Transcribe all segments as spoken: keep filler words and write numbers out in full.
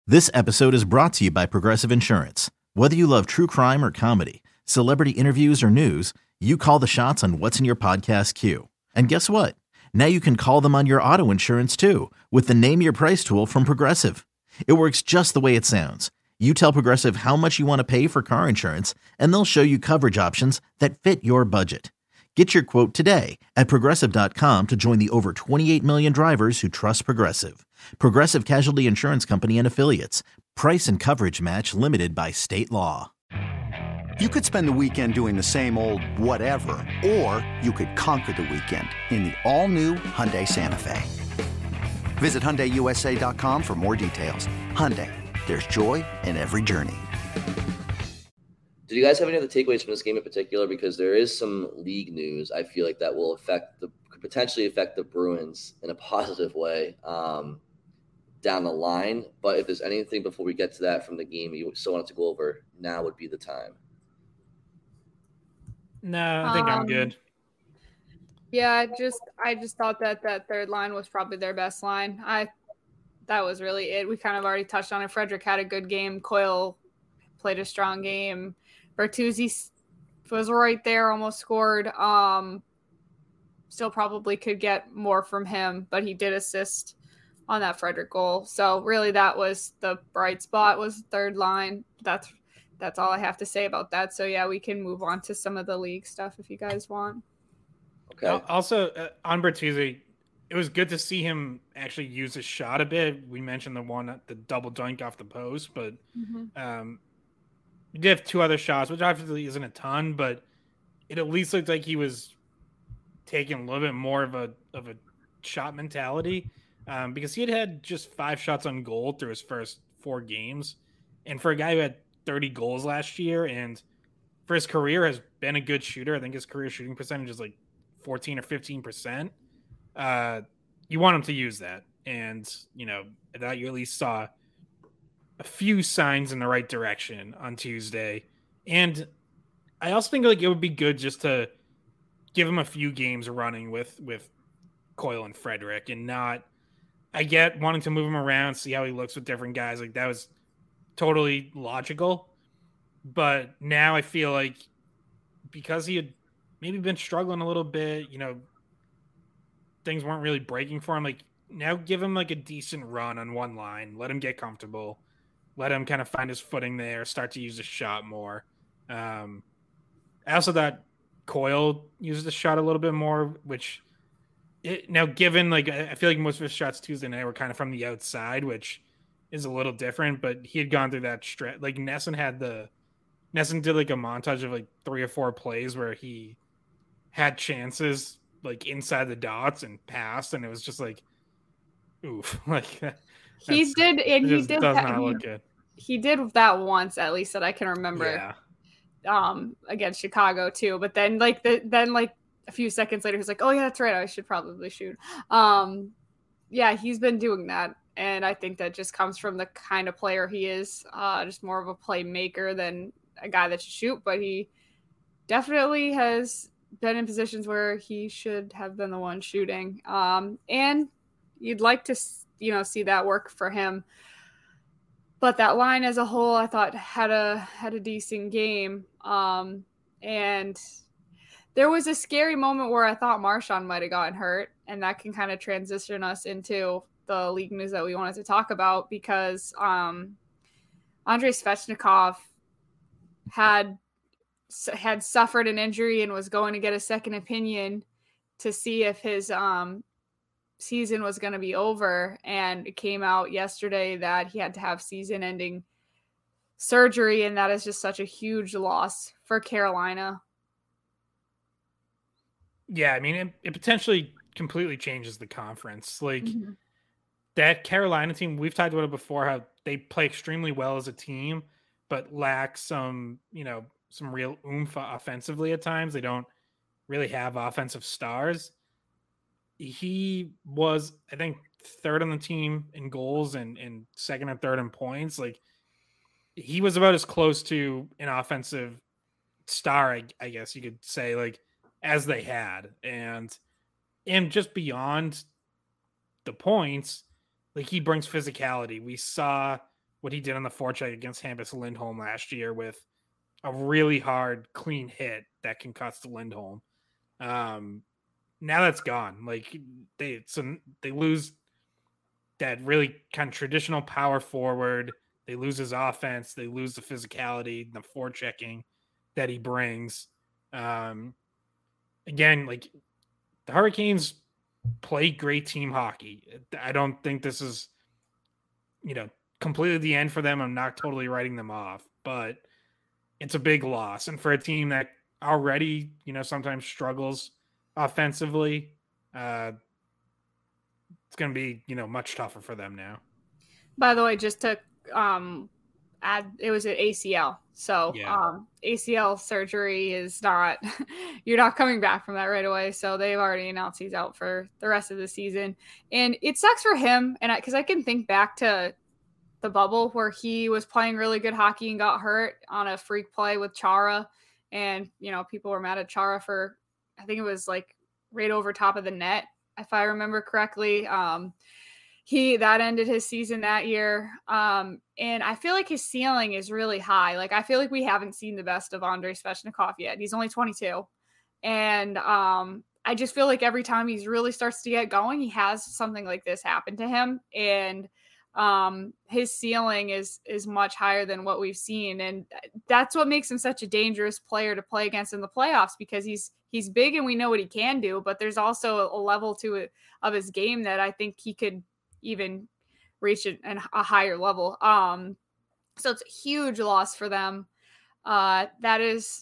This episode is brought to you by Progressive Insurance. Whether you love true crime or comedy, celebrity interviews or news, you call the shots on what's in your podcast queue. And guess what? Now you can call them on your auto insurance too with the Name Your Price tool from Progressive. It works just the way it sounds. You tell Progressive how much you want to pay for car insurance, and they'll show you coverage options that fit your budget. Get your quote today at progressive dot com to join the over twenty-eight million drivers who trust Progressive. Progressive Casualty Insurance Company and Affiliates. Price and coverage match limited by state law. You could spend the weekend doing the same old whatever, or you could conquer the weekend in the all-new Hyundai Santa Fe. Visit Hyundai U S A dot com for more details. Hyundai, there's joy in every journey. Did you guys have any other takeaways from this game in particular? Because there is some league news I feel like that will affect the could potentially affect the Bruins in a positive way um, down the line. But if there's anything before we get to that from the game you still wanted to go over, now would be the time. No, I think um, I'm good. Yeah, I just I just thought that that third line was probably their best line. I that was really it. We kind of already touched on it. Frederic had a good game. Coyle played a strong game. Bertuzzi was right there, almost scored. Um, still probably could get more from him, but he did assist on that Frederic goal. So really that was the bright spot, was third line. That's that's all I have to say about that. So yeah, we can move on to some of the league stuff if you guys want. Okay. Also, uh, on Bertuzzi, it was good to see him actually use his shot a bit. We mentioned the one, the double dunk off the post, but mm-hmm. um, he did have two other shots, which obviously isn't a ton, but it at least looked like he was taking a little bit more of a of a shot mentality um, because he had had just five shots on goal through his first four games. And for a guy who had thirty goals last year and for his career has been a good shooter, I think his career shooting percentage is like fourteen or fifteen percent. Uh, you want him to use that. And, you know, that you at least saw a few signs in the right direction on Tuesday. And I also think like it would be good just to give him a few games running with, with Coyle and Frederic and not, I get wanting to move him around, see how he looks with different guys. Like that was totally logical. But now I feel like because he had maybe been struggling a little bit, you know, things weren't really breaking for him. Like now give him like a decent run on one line, let him get comfortable. Let him kind of find his footing there, start to use the shot more. Um, I also thought Coyle used the shot a little bit more, which it, now given like I feel like most of his shots Tuesday night were kind of from the outside, which is a little different. But he had gone through that stretch. Like Nesson had the Nesson did like a montage of like three or four plays where he had chances like inside the dots and passed, and it was just like, oof, like. He did, and he did. Does that, not look he, good. He did that once, at least that I can remember. Yeah. Um, against Chicago too, but then like the then like a few seconds later, he's like, "Oh yeah, that's right. I should probably shoot." Um, yeah, he's been doing that, and I think that just comes from the kind of player he is. Uh, just more of a playmaker than a guy that should shoot, but he definitely has been in positions where he should have been the one shooting. Um, and you'd like to. you know, see that work for him. But that line as a whole, I thought had a, had a decent game. Um, and there was a scary moment where I thought Marchand might've gotten hurt, and that can kind of transition us into the league news that we wanted to talk about because um, Andrei Svechnikov had, had suffered an injury and was going to get a second opinion to see if his, um, season was going to be over, and it came out yesterday that he had to have season ending surgery, and that is just such a huge loss for Carolina. Yeah, I mean, it, it potentially completely changes the conference. Like mm-hmm. that Carolina team, we've talked about it before, how they play extremely well as a team, but lack some, you know, some real oomph offensively at times. They don't really have offensive stars. He was, I think, third on the team in goals and, and second and third in points. Like he was about as close to an offensive star, I, I guess you could say, like as they had. And, and just beyond the points, like he brings physicality. We saw what he did on the forecheck against Hampus Lindholm last year with a really hard, clean hit that concussed Lindholm. Um, now that's gone. Like they, so they lose that really kind of traditional power forward. They lose his offense. They lose the physicality, the forechecking that he brings. Um, again, like the Hurricanes play great team hockey. I don't think this is, you know, completely the end for them. I'm not totally writing them off, but it's a big loss. And for a team that already, you know, sometimes struggles offensively, uh, it's going to be, you know, much tougher for them now. By the way, just to um, add, it was an A C L. So yeah. um, A C L surgery is not, you're not coming back from that right away. So they've already announced he's out for the rest of the season. And it sucks for him. And because I, I can think back to the bubble where he was playing really good hockey and got hurt on a freak play with Chara. And, you know, people were mad at Chara for, I think it was like right over top of the net, if I remember correctly. Um, he, that ended his season that year. Um, and I feel like his ceiling is really high. Like, I feel like we haven't seen the best of Andrei Svechnikov yet. He's only twenty-two. And um, I just feel like every time he really starts to get going, he has something like this happen to him. And um, his ceiling is, is much higher than what we've seen. And that's what makes him such a dangerous player to play against in the playoffs, because he's, he's big and we know what he can do, but there's also a level to it of his game that I think he could even reach a, a higher level. Um, so it's a huge loss for them. Uh, that is,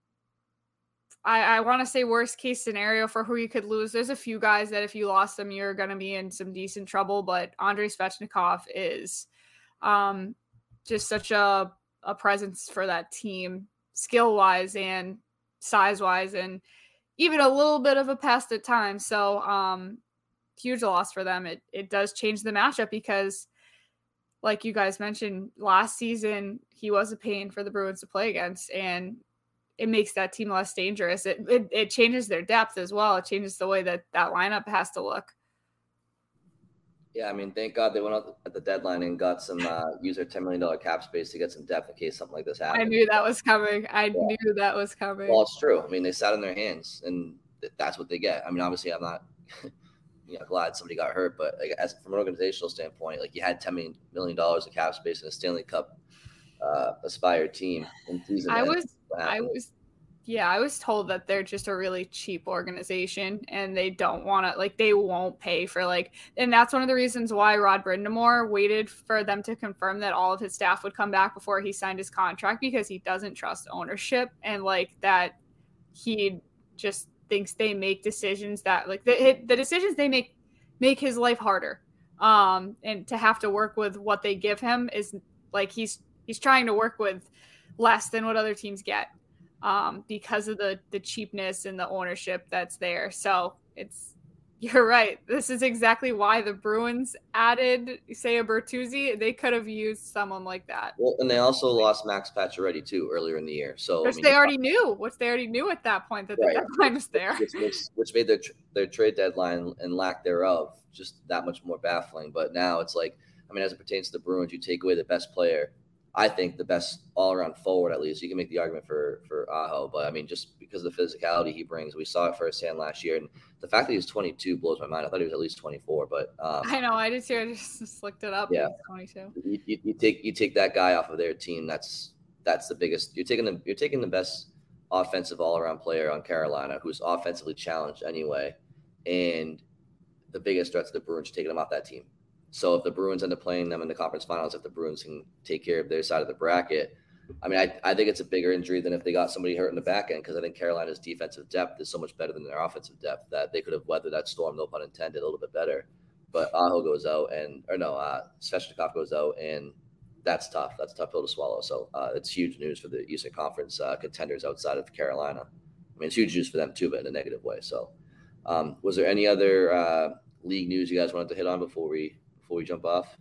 I, I want to say worst case scenario for who you could lose. There's a few guys that if you lost them, you're going to be in some decent trouble, but Andrei Svechnikov is um, just such a, a presence for that team, skill wise and size wise, and even a little bit of a pest at times. So um, huge loss for them. It it does change the matchup because, like you guys mentioned, last season he was a pain for the Bruins to play against, and it makes that team less dangerous. It, it it changes their depth as well. It changes the way that that lineup has to look. Yeah, I mean, thank God they went out at the deadline and got some uh, use their ten million dollars cap space to get some depth in case something like this happens. I knew that was coming. I yeah. knew that was coming. Well, it's true. I mean, they sat in their hands, and th- that's what they get. I mean, obviously, I'm not you know, glad somebody got hurt, but like, as from an organizational standpoint, like you had ten million dollars of cap space in a Stanley Cup uh, aspired team in season. I was, I was. Yeah, I was told that they're just a really cheap organization and they don't want to, like, they won't pay for, like, and that's one of the reasons why Rod Brind'Amour waited for them to confirm that all of his staff would come back before he signed his contract, because he doesn't trust ownership, and, like, that he just thinks they make decisions that, like, the, the decisions they make make his life harder. Um, and to have to work with what they give him is, like, he's he's trying to work with less than what other teams get. Um, because of the the cheapness and the ownership that's there. So it's, you're right. This is exactly why the Bruins added, say, a Bertuzzi. They could have used someone like that. Well, and they also lost Max Pacioretty too earlier in the year. So which I mean, they already knew, which they already knew at that point that right. the deadline was there. Which, which, which made their their trade deadline and lack thereof just that much more baffling. But now it's like, I mean, as it pertains to the Bruins, you take away the best player. I think the best all-around forward, at least. You can make the argument for for Aho, but I mean, just because of the physicality he brings, we saw it firsthand last year, and the fact that he's twenty-two blows my mind. I thought he was at least twenty-four, but um, I know I did too. I just, just looked it up. Yeah, twenty-two. You, you, you take you take that guy off of their team. That's that's the biggest. You're taking the you're taking the best offensive all-around player on Carolina, who's offensively challenged anyway, and the biggest threat to the Bruins, taking him off that team. So if the Bruins end up playing them in the conference finals, if the Bruins can take care of their side of the bracket, I mean, I, I think it's a bigger injury than if they got somebody hurt in the back end, because I think Carolina's defensive depth is so much better than their offensive depth that they could have weathered that storm, no pun intended, a little bit better. But Aho goes out and – or no, uh, Svechnikov goes out, and that's tough. That's a tough pill to swallow. So uh, it's huge news for the Eastern Conference uh, contenders outside of Carolina. I mean, it's huge news for them too, but in a negative way. So um, was there any other uh, league news you guys wanted to hit on before we – Before we jump off?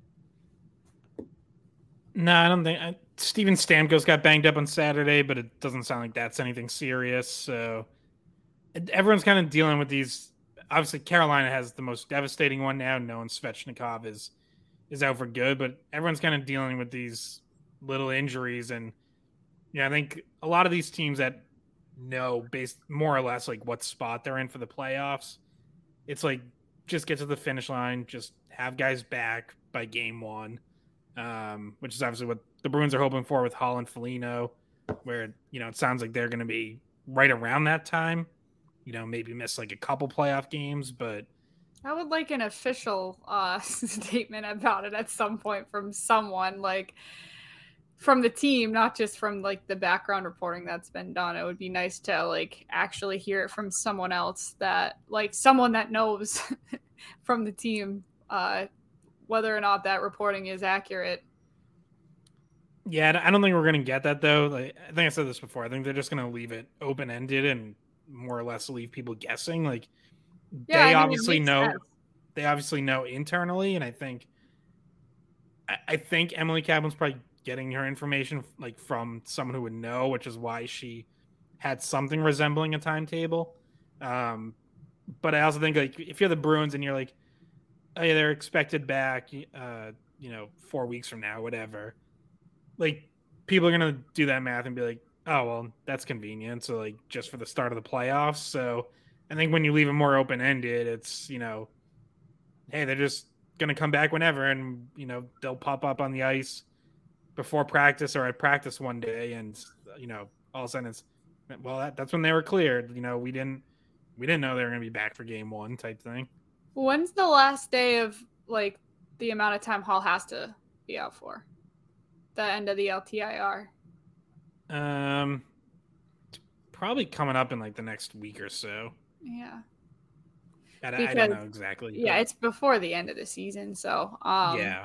No, I don't think I, Steven Stamkos got banged up on Saturday, but it doesn't sound like that's anything serious. So everyone's kind of dealing with these. Obviously, Carolina has the most devastating one now, knowing Svechnikov is is out for good, but everyone's kind of dealing with these little injuries. And yeah, I think a lot of these teams that know based more or less like what spot they're in for the playoffs, it's like just get to the finish line, just have guys back by game one, um, which is obviously what the Bruins are hoping for with Hall and Foligno, where, you know, it sounds like they're going to be right around that time, you know, maybe miss like a couple playoff games, but I would like an official uh, statement about it at some point from someone, like from the team, not just from like the background reporting that's been done. It would be nice to like actually hear it from someone else, that like someone that knows from the team uh, whether or not that reporting is accurate. Yeah, I don't think we're going to get that, though. Like, I think I said this before. I think they're just going to leave it open-ended and more or less leave people guessing. Like, yeah, they I mean, obviously know, sense. they obviously know internally, and I think, I, I think Emily Kaplan's probably getting her information like from someone who would know, which is why she had something resembling a timetable. Um, but I also think like if you're the Bruins and you're like, oh yeah, they're expected back, uh, you know, four weeks from now, whatever. Like, people are going to do that math and be like, oh, well, that's convenient. So, like, just for the start of the playoffs. So, I think when you leave it more open-ended, it's, you know, hey, they're just going to come back whenever. And, you know, they'll pop up on the ice before practice or at practice one day. And, you know, all of a sudden it's, well, that, that's when they were cleared. You know, we didn't, we didn't know they were going to be back for game one type thing. When's the last day of, like, the amount of time Hall has to be out for? The end of the L T I R? Um, probably coming up in like the next week or so. Yeah. I, because, I don't know exactly. Yeah, but... it's before the end of the season, so um, yeah.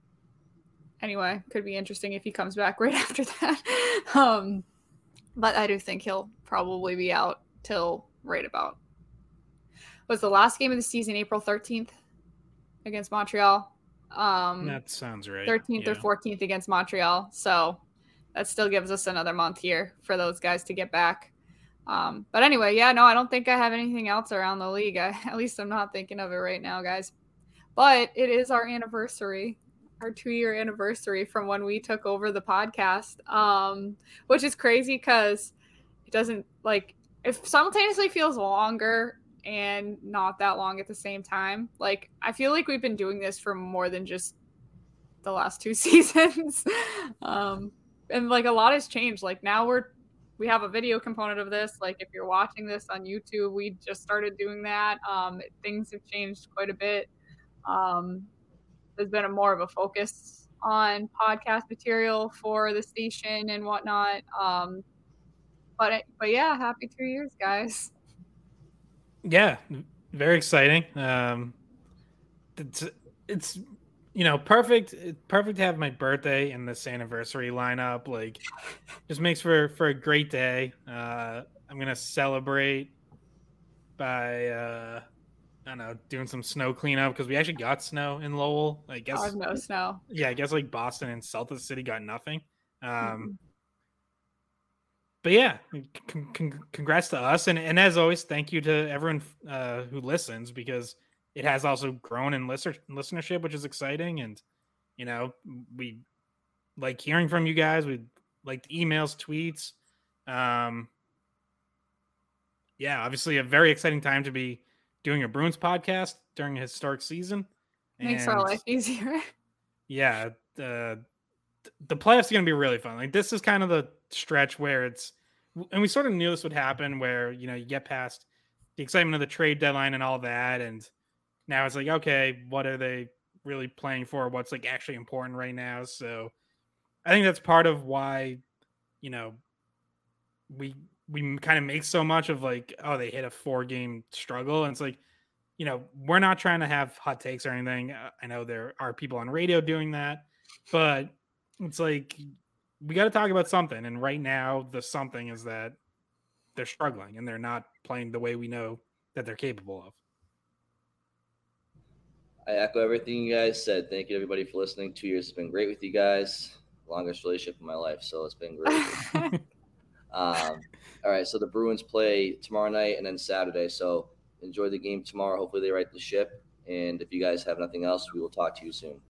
Anyway, could be interesting if he comes back right after that. um, but I do think he'll probably be out till right about. Was the last game of the season April thirteenth against Montreal? Um, that sounds right. thirteenth yeah. or fourteenth against Montreal. So that still gives us another month here for those guys to get back. Um, but anyway, yeah, no, I don't think I have anything else around the league. I, at least I'm not thinking of it right now, guys. But it is our anniversary, our two-year anniversary from when we took over the podcast, um, which is crazy because it doesn't, like, it simultaneously feels longer and not that long at the same time. Like, I feel like we've been doing this for more than just the last two seasons. um, and like a lot has changed. Like now we're, we have a video component of this. Like if you're watching this on YouTube, we just started doing that. Um, things have changed quite a bit. Um, there's been a more of a focus on podcast material for the station and whatnot. Um, but, but yeah, happy two years, guys. Yeah, very exciting. Um, it's it's you know perfect. Perfect to have my birthday and this anniversary lineup. Like, just makes for for a great day. Uh, I'm gonna celebrate by uh, I don't know, doing some snow cleanup because we actually got snow in Lowell. I guess oh, no snow. Yeah, I guess like Boston and South of the city got nothing. Um, mm-hmm. But yeah, con- con- congrats to us. And, and as always, thank you to everyone uh, who listens, because it has also grown in listener- listenership, which is exciting. And, you know, we like hearing from you guys. We like emails, tweets. Um, yeah, obviously a very exciting time to be doing a Bruins podcast during a historic season. Makes our life easier. Yeah. Uh, the playoffs are going to be really fun. Like, this is kind of the stretch where it's, and we sort of knew this would happen, where, you know, you get past the excitement of the trade deadline and all that, and now it's like, okay, what are they really playing for? What's like actually important right now? So I think that's part of why, you know, we we kind of make so much of like, oh, they hit a four game struggle, and it's like, you know, we're not trying to have hot takes or anything. I know there are people on radio doing that, but it's like, we got to talk about something. And right now, the something is that they're struggling and they're not playing the way we know that they're capable of. I echo everything you guys said. Thank you, everybody, for listening. Two years has been great with you guys. Longest relationship in my life, so it's been great. um, all right, so the Bruins play tomorrow night and then Saturday. So enjoy the game tomorrow. Hopefully they right the ship. And if you guys have nothing else, we will talk to you soon.